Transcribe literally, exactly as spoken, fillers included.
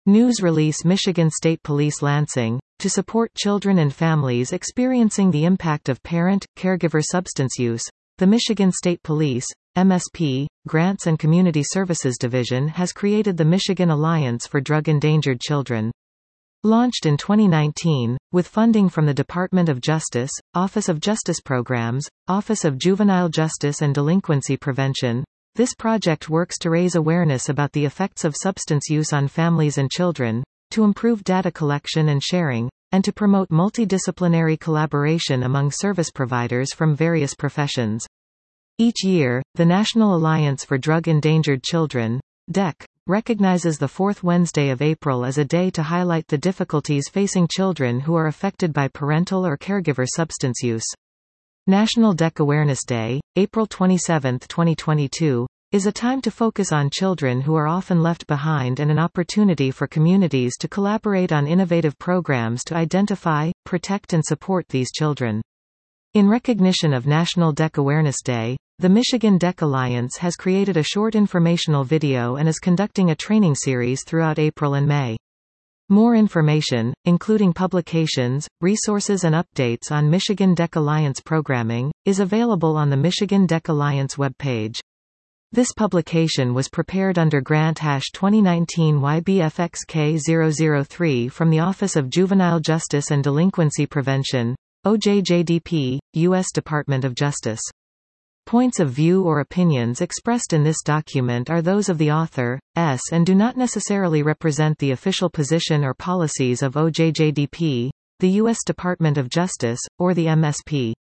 News release Michigan State Police Lansing, to support children and families experiencing the impact of parent-caregiver substance use, the Michigan State Police, M S P, Grants and Community Services Division has created the Michigan Alliance for Drug-Endangered Children. Launched in twenty nineteen, with funding from the Department of Justice, Office of Justice Programs, Office of Juvenile Justice and Delinquency Prevention, this project works to raise awareness about the effects of substance use on families and children, to improve data collection and sharing, and to promote multidisciplinary collaboration among service providers from various professions. Each year, the National Alliance for Drug-Endangered Children, D E C, recognizes the fourth Wednesday of April as a day to highlight the difficulties facing children who are affected by parental or caregiver substance use. National D E C Awareness Day, April twenty-seventh, twenty twenty-two, is a time to focus on children who are often left behind and an opportunity for communities to collaborate on innovative programs to identify, protect and support these children. In recognition of National D E C Awareness Day, the Michigan D E C Alliance has created a short informational video and is conducting a training series throughout April and May. More information, including publications, resources and updates on Michigan D E C Alliance programming, is available on the Michigan D E C Alliance webpage. This publication was prepared under Grant twenty nineteen Y B F X K zero zero three from the Office of Juvenile Justice and Delinquency Prevention, O J J D P, U S Department of Justice. Points of view or opinions expressed in this document are those of the author, S and do not necessarily represent the official position or policies of O J J D P, the U S Department of Justice, or the M S P.